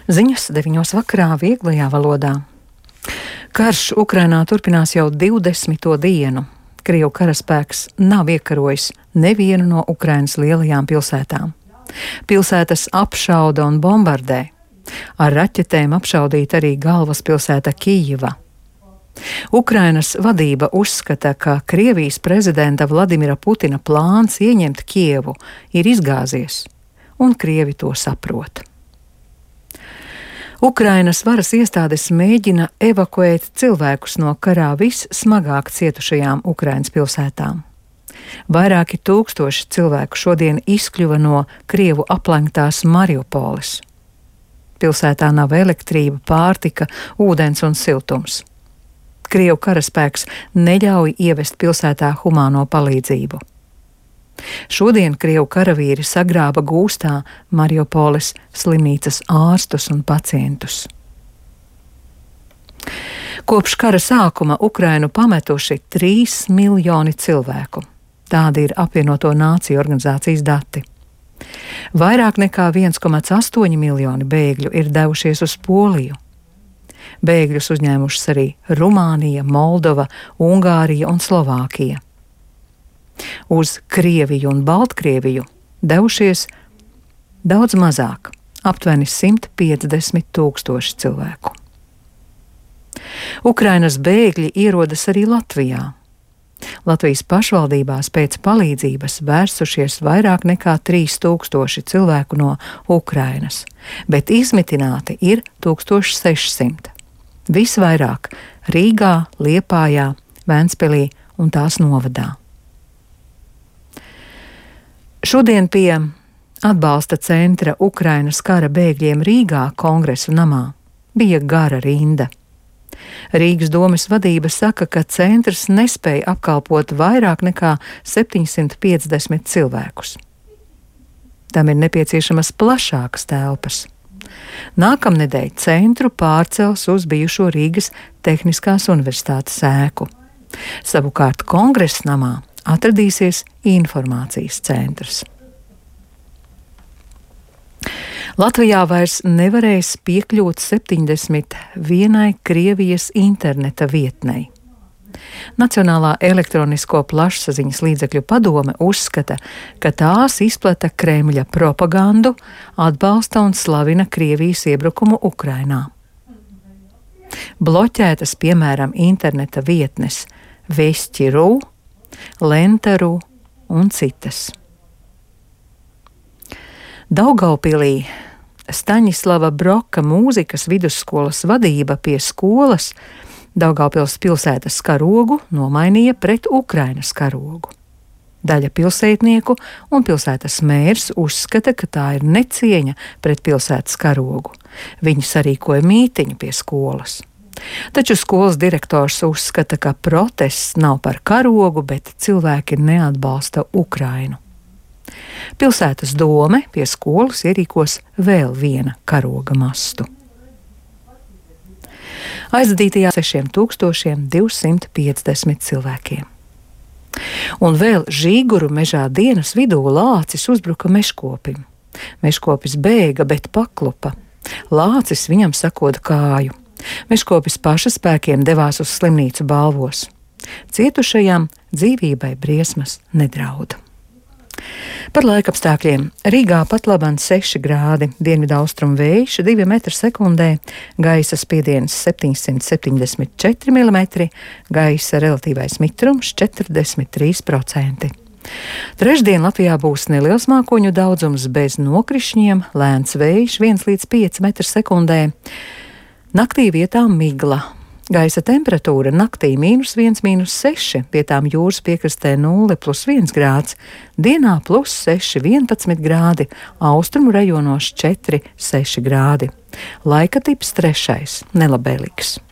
Ziņas 9 vakarā vieglajā valodā. Karš Ukrainā turpinās jau 20. dienu. Krievu karaspēks nav iekarojis nevienu no Ukrainas lielajām pilsētām. Pilsētas apšauda un bombardē. Ar raķetēm apšaudīta arī galvaspilsēta Kijeva. Ukrainas vadība uzskata, ka Krievijas prezidenta Vladimira Putina plāns ieņemt Kijevu ir izgāzies, un Krievi to saprot. Ukrainas varas iestādes mēģina evakuēt cilvēkus no karā vissmagāk cietušajām Ukrainas pilsētām. Vairāki tūkstoši cilvēku šodien izkļuva no Krievu aplenktās Mariupoles. Pilsētā nav elektrība, pārtika, ūdens un siltums. Krievu karaspēks neļauj ievest pilsētā humāno palīdzību. Šodien Krievu karavīri sagrāba gūstā Mariupoles slimnīcas ārstus un pacientus. Kopš kara sākuma Ukrainu pametuši 3 miljoni cilvēku. Tādi ir apvienoto nāciju organizācijas dati. Vairāk nekā 1,8 miljoni bēgļu ir devušies uz Poliju. Bēgļus uzņēmušas arī Rumānija, Moldova, Ungārija un Slovākija. Uz Krieviju un Baltkrieviju devušies daudz mazāk, aptuveni 150 000 cilvēku. Ukrainas bēgļi ierodas arī Latvijā. Latvijas pašvaldībās pēc palīdzības vērsušies vairāk nekā 3000 cilvēku no Ukrainas, bet izmitināti ir 1600. Visvairāk Rīgā, Liepājā, Ventspilī un tās novadā. Šodien pie atbalsta centra Ukrainas kara bēgļiem Rīgā Kongresu namā bija gara rinda. Rīgas domes vadība saka, ka centrs nespēja apkalpot vairāk nekā 750 cilvēkus. Tam ir nepieciešamas plašākas telpas. Nākamnedēļ centru pārcels uz bijušo Rīgas Tehniskās universitātes ēku. Savukārt Kongresa namā atradīsies informācijas centrs. Latvijā vairs nevarēs piekļūt 71 Krievijas interneta vietnei. Nacionālā elektronisko plašsaziņas līdzekļu padome uzskata, ka tās izplata Kremļa propagandu, atbalsta un slavina Krievijas iebrukumu Ukrainā. Bloķētas, piemēram, interneta vietnes Vesti.ru, Lenta.ru un citas. Daugaupilī Staņislava Broka mūzikas vidusskolas vadība pie skolas Daugaupils pilsētas karogu nomainīja pret Ukrainas karogu. Daļa pilsētnieku un pilsētas mērs uzskata, ka tā ir necieņa pret pilsētas karogu. Viņi sarīkoja mītiņu pie skolas. Taču skolas direktors uzskata, ka protests nav par karogu, bet cilvēki neatbalsta Ukrainu. Pilsētas dome pie skolas ierīkos vēl viena karoga mastu. Aizdzītajā 6250 cilvēkiem. Un vēl Žīguru mežā dienas vidū lācis uzbruka meškopim. Meškopis bēga, bet paklupa. Lācis viņam sakoda kāju. Meškopis paša spēkiem devās uz slimnīcu Balvos. Cietušajam dzīvībai briesmas nedrauda. Par laikapstākļiem. Rīgā patlaban 6 grādi, dienvidaustrumu vējš 2 m/sekundē, gaisa spiediens 774 mm, gaisa relatīvais mitrums 43%. Trešdien Latvijā būs neliels mākoņu daudzums bez nokrišņiem, lēns vējš 1 līdz 5 m/sekundē. Naktī vietām migla. Gaisa temperatūra naktī -1, -6, vietām jūras piekrastē 0+1 grāds, dienā +6, 11 grādi, austrumu rajonos 4, 6 grādi. Laika tips 3, nelabēlīgs.